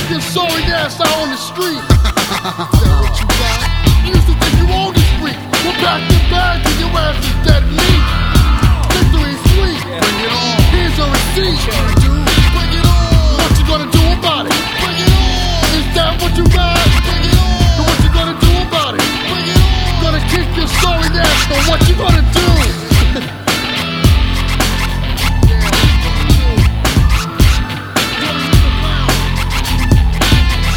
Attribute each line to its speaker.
Speaker 1: Get sorry ass out on the street. Is that what you got?